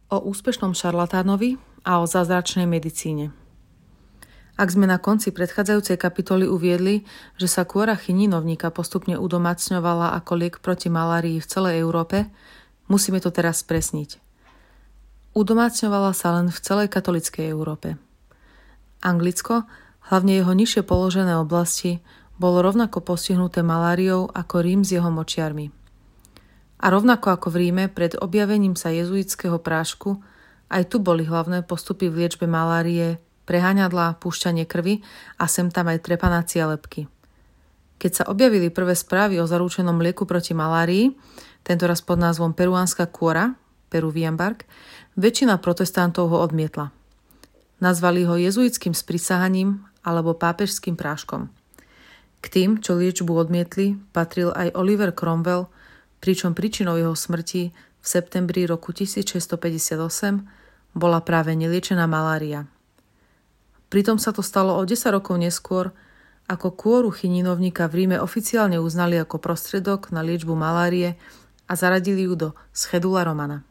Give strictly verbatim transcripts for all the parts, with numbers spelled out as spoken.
O úspešnom šarlatánovi a o zázračnej medicíne. Ak sme na konci predchádzajúcej kapitoly uviedli, že sa kôra chininovníka postupne udomácňovala ako liek proti malárii v celej Európe, musíme to teraz spresniť. Udomácňovala sa len v celej katolíckej Európe. Anglicko, hlavne jeho nižšie položené oblasti, bolo rovnako postihnuté maláriou ako Rím s jeho močiarmi. A rovnako ako v Ríme pred objavením sa jezuitského prášku, aj tu boli hlavné postupy v liečbe malárie, preháňadlá, púšťanie krvi a sem tam aj trepanácia lebky. Keď sa objavili prvé správy o zarúčenom lieku proti malárii, tentoraz pod názvom peruánska kôra, Peruvian bark, väčšina protestantov ho odmietla. Nazvali ho jezuitským sprísahaním alebo pápežským práškom. K tým, čo liečbu odmietli, patril aj Oliver Cromwell, pričom príčinou jeho smrti v septembri roku tisícšesťstopäťdesiatosem bola práve neliečená malária. Pritom sa to stalo o desať rokov neskôr, ako kôru chininovníka v Ríme oficiálne uznali ako prostriedok na liečbu malárie a zaradili ju do schedula Romana.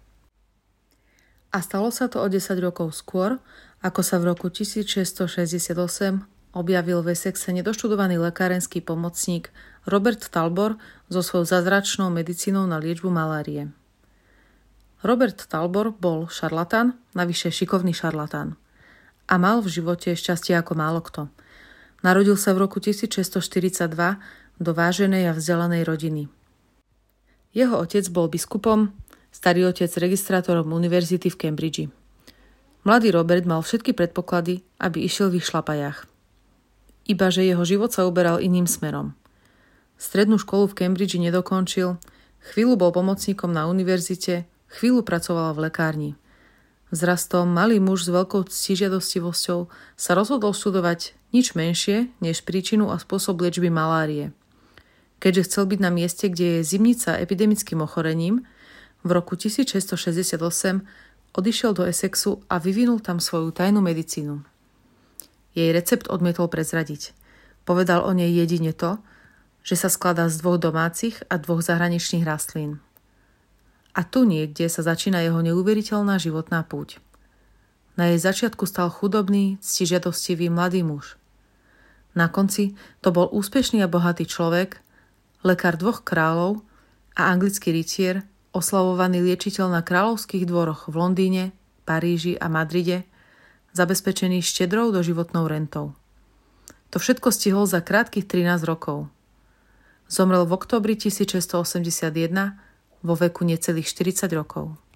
A stalo sa to o desať rokov skôr, ako sa v roku tisícšesťstošesťdesiatosem objavil v Essexe nedoštudovaný lekárenský pomocník Robert Talbot so svojou zázračnou medicínou na liečbu malárie. Robert Talbot bol šarlatán, navyše šikovný šarlatán. A mal v živote šťastie ako málo kto. Narodil sa v roku tisícšesťstoštyridsaťdva do váženej a vzdelanej rodiny. Jeho otec bol biskupom, starý otec registrátorom univerzity v Cambridge. Mladý Robert mal všetky predpoklady, aby išiel v ich šlapajách. Ibaže jeho život sa uberal iným smerom. Strednú školu v Cambridge nedokončil, chvíľu bol pomocníkom na univerzite, chvíľu pracoval v lekárni. Vzrastom malý muž s veľkou ctižiadostivosťou sa rozhodol študovať nič menšie než príčinu a spôsob liečby malárie. Keďže chcel byť na mieste, kde je zimnica epidemickým ochorením, v roku tisícšesťstošesťdesiatosem odišiel do Essexu a vyvinul tam svoju tajnú medicínu. Jej recept odmietol prezradiť. Povedal o nej jedine to, že sa skladá z dvoch domácich a dvoch zahraničných rastlín. A tu niekde sa začína jeho neuveriteľná životná púť. Na jej začiatku stal chudobný, ctižiadostivý mladý muž. Na konci to bol úspešný a bohatý človek, lekár dvoch kráľov a anglický rytier, oslavovaný liečiteľ na kráľovských dvoroch v Londýne, Paríži a Madride, zabezpečený štedrou doživotnou rentou. To všetko stihol za krátkych trinásť rokov. Zomrel v októbri tisícšesťstoosemdesiatjeden vo veku necelých štyridsať rokov.